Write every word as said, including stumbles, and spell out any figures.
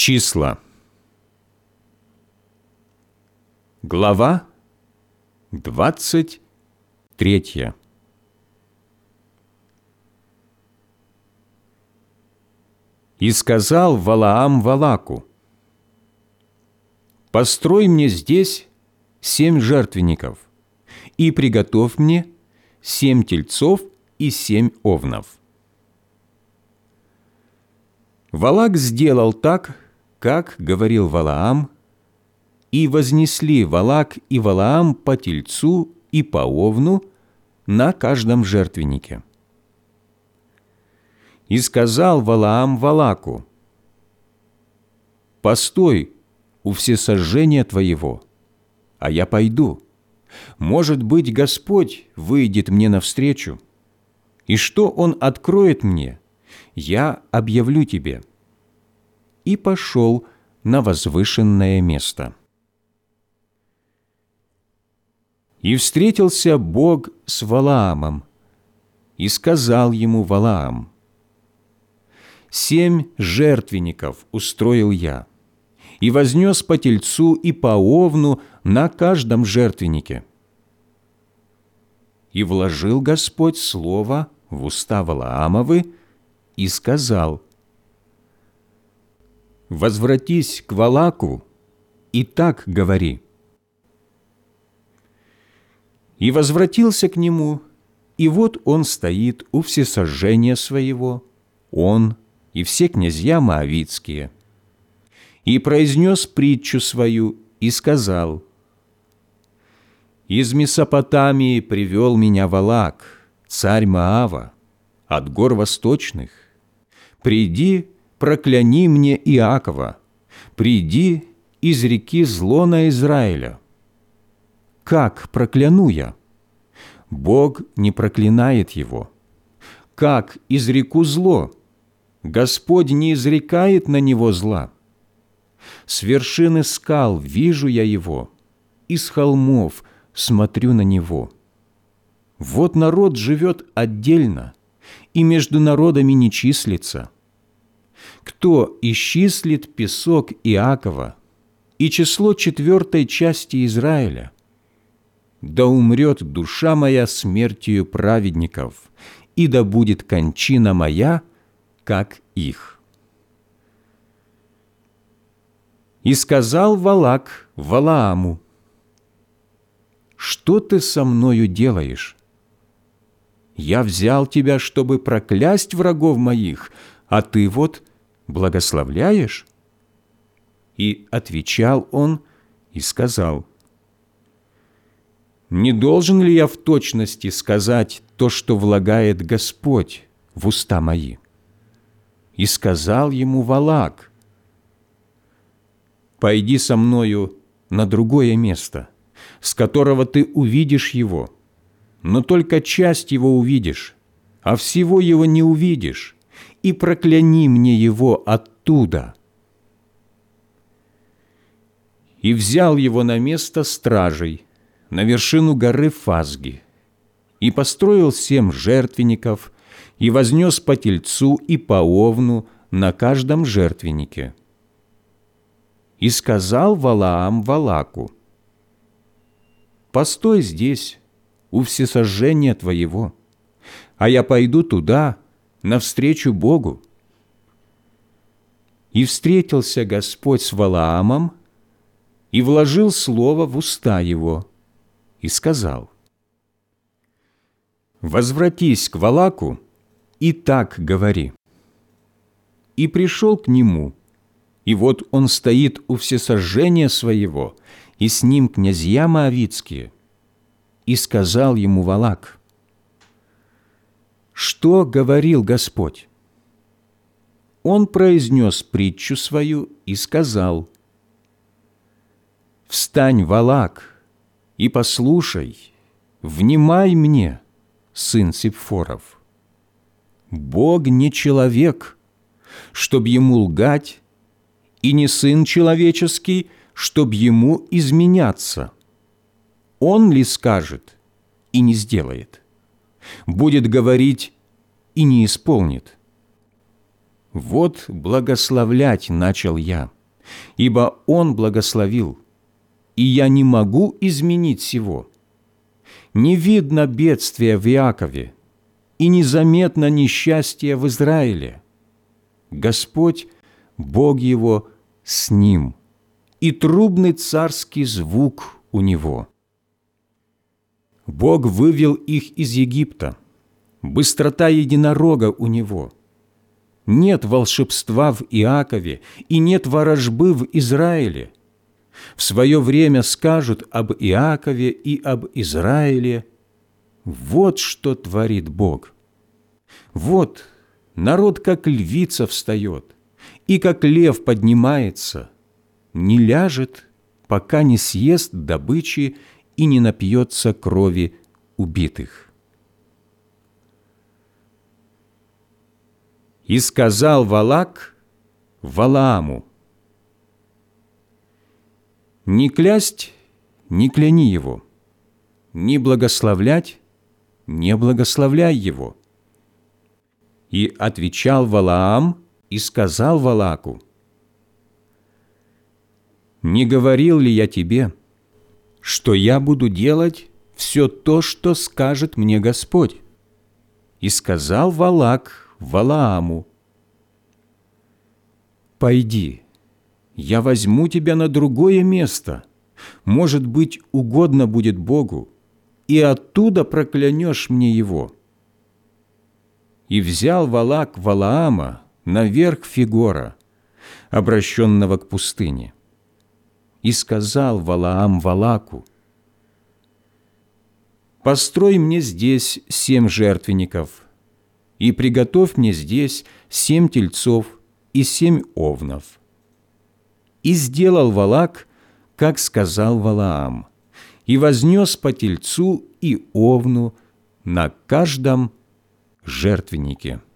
Числа. Глава двадцать третья. «И сказал Валаам Валаку: построй мне здесь семь жертвенников, и приготовь мне семь тельцов и семь овнов». Валак сделал так, как говорил Валаам, и вознесли Валак и Валаам по тельцу и по овну на каждом жертвеннике. И сказал Валаам Валаку: постой у всесожжения твоего, а я пойду. Может быть, Господь выйдет мне навстречу, и что Он откроет мне, я объявлю тебе. И пошел на возвышенное место. И встретился Бог с Валаамом, и сказал ему Валаам: «Семь жертвенников устроил я, и вознес по тельцу и по овну на каждом жертвеннике». И вложил Господь слово в уста Валаамовы и сказал: «Возвратись к Валаку, и так говори». И возвратился к нему, и вот он стоит у всесожжения своего, он и все князья моавитские. И произнес притчу свою, и сказал: «Из Месопотамии привел меня Валак, царь Моава, от гор восточных. Приди, прокляни мне Иакова, приди, изреки зло на Израиля». Как прокляну я? Бог не проклинает его. Как изреку зло? Господь не изрекает на него зла. С вершины скал вижу я его, и с холмов смотрю на него. Вот народ живет отдельно, и между народами не числится. Кто исчислит песок Иакова и число четвертой части Израиля? Да умрет душа моя смертью праведников, и да будет кончина моя, как их». И сказал Валак Валааму: «Что ты со мною делаешь? Я взял тебя, чтобы проклясть врагов моих, а ты вот благословляешь?» И отвечал он и сказал: «Не должен ли я в точности сказать то, что влагает Господь в уста мои?» И сказал ему Валак: «Пойди со мною на другое место, с которого ты увидишь его, но только часть его увидишь, а всего его не увидишь, и прокляни мне его оттуда». И взял его на место стражей, на вершину горы Фазги, и построил семь жертвенников, и вознес по тельцу и по овну на каждом жертвеннике. И сказал Валаам Валаку: «Постой здесь, у всесожжения твоего, а я пойду туда, навстречу Богу». И встретился Господь с Валаамом, и вложил слово в уста его, и сказал: «Возвратись к Валаку, и так говори». И пришел к нему, и вот он стоит у всесожжения своего, и с ним князья моавитские. И сказал ему Валак: «Что говорил Господь?» Он произнес притчу свою и сказал: «Встань, Валак, и послушай, внимай мне, сын Сипфоров. Бог не человек, чтоб ему лгать, и не сын человеческий, чтоб ему изменяться. Он ли скажет и не сделает? Будет говорить и не исполнит? Вот благословлять начал я, ибо Он благословил, и я не могу изменить сего. Не видно бедствия в Иакове, и незаметно несчастье в Израиле. Господь, Бог его, с ним, и трубный царский звук у него. Бог вывел их из Египта, быстрота единорога у него. Нет волшебства в Иакове, и нет ворожбы в Израиле. В свое время скажут об Иакове и об Израиле: вот что творит Бог. Вот народ, как львица, встает, и как лев поднимается, не ляжет, пока не съест добычи и не напьется крови убитых. И сказал Валак Валааму: не клясть, не кляни его, не благословлять, не благословляй его. И отвечал Валаам и сказал Валаку: не говорил ли я тебе, что я буду делать все то, что скажет мне Господь? И сказал Валак Валааму: пойди, я возьму тебя на другое место, может быть, угодно будет Богу, и оттуда проклянешь мне его. И взял Валак Валаама наверх Фигора, обращенного к пустыне. И сказал Валаам Валаку: построй мне здесь семь жертвенников, и приготовь мне здесь семь тельцов и семь овнов. И сделал Валак, как сказал Валаам, и вознес по тельцу и овну на каждом жертвеннике.